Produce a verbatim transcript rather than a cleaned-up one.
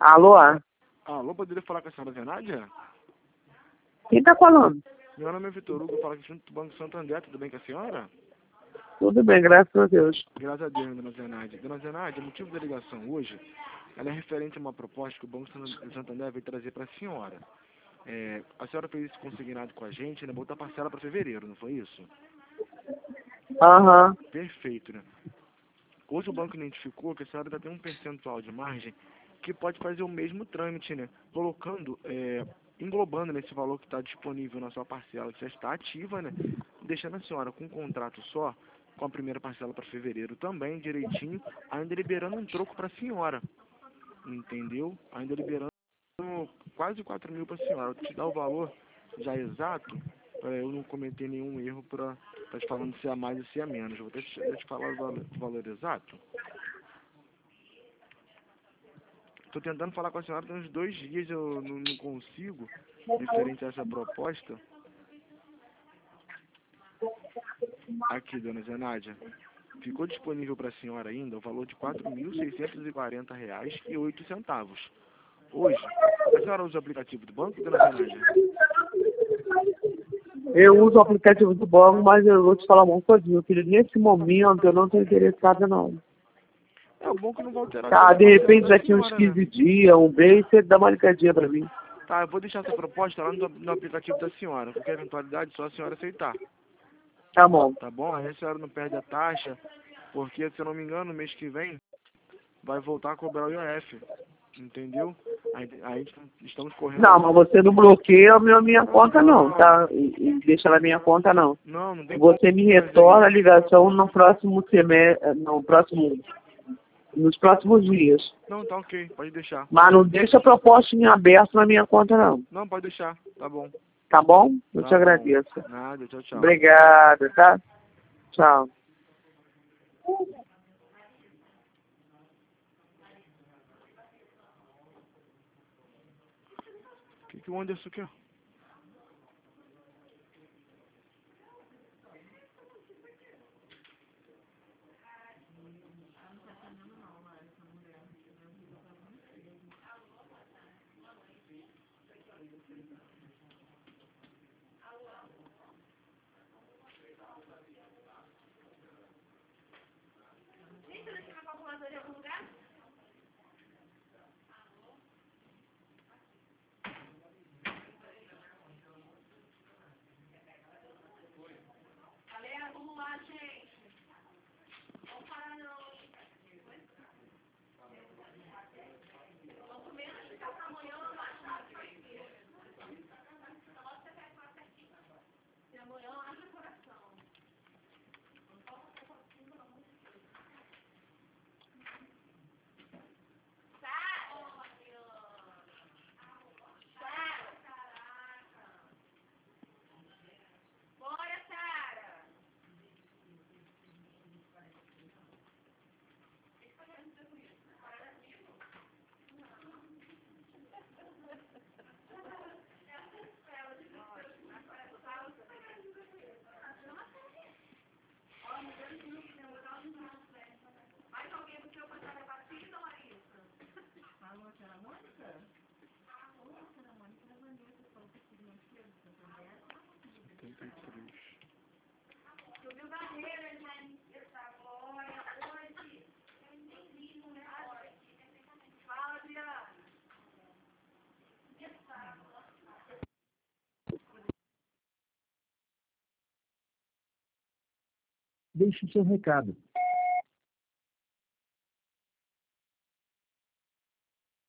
Alô? Alô, poderia falar com a senhora Zenádia? Quem tá falando? Meu nome é Vitor Hugo, eu falo aqui junto do Banco Santander, tudo bem com a senhora? Tudo bem, graças a Deus. Graças a Deus, dona Zenádia. Dona Zenádia, o motivo da ligação hoje, ela é referente a uma proposta que o Banco Santander veio trazer para a senhora. É, a senhora fez esse consignado com a gente, né? Botou a parcela para fevereiro, não foi isso? Aham. Perfeito, né? Hoje o banco identificou que a senhora ainda tem um percentual de margem que pode fazer o mesmo trâmite, né? Colocando, é, englobando nesse valor que está disponível na sua parcela, que já está ativa, né? Deixando a senhora com um contrato só, com a primeira parcela para fevereiro também, direitinho, ainda liberando um troco para a senhora. Entendeu? Ainda liberando quase quatro mil para a senhora. Eu te dar o valor já exato, para eu não cometer nenhum erro para estar te falando se é a mais ou se é menos. Eu vou até te, até te falar o valor, o valor exato. Estou tentando falar com a senhora tem uns dois dias, eu não, não consigo, referente a essa proposta. Aqui, dona Zenádia, ficou disponível para a senhora ainda o valor de quatro mil seiscentos e quarenta reais e oito centavos. Hoje, a senhora usa o aplicativo do banco, dona Zenádia? Eu uso o aplicativo do banco, mas eu vou te falar uma coisa, meu filho. Nesse momento eu não estou interessada, não. É bom que não vai alterar Tá, a de repente da daqui uns senhora, quinze né? dias, um mês, você dá uma ligadinha pra mim. Tá, eu vou deixar essa proposta lá no, no aplicativo da senhora. Qualquer eventualidade, só a senhora aceitar. Tá bom. Tá bom? Aí a senhora não perde a taxa, porque, se eu não me engano, no mês que vem vai voltar a cobrar o I O F. Entendeu? Aí, aí estamos correndo... Não, mas você não bloqueia a minha, minha não, conta, não, não, tá? E, e deixa na minha conta, não. não, não tem Você me retorna a ligação no próximo semestre, no próximo, nos próximos dias. Não, tá ok, pode deixar. Mas não deixa a proposta em aberto na minha conta, não. Não, pode deixar, tá bom. Tá bom? Eu Tá te bom. agradeço. Nada, tchau, tchau. Obrigada, tá? Tchau. O que, que o Anderson quer? setenta e três. Deixe o seu recado.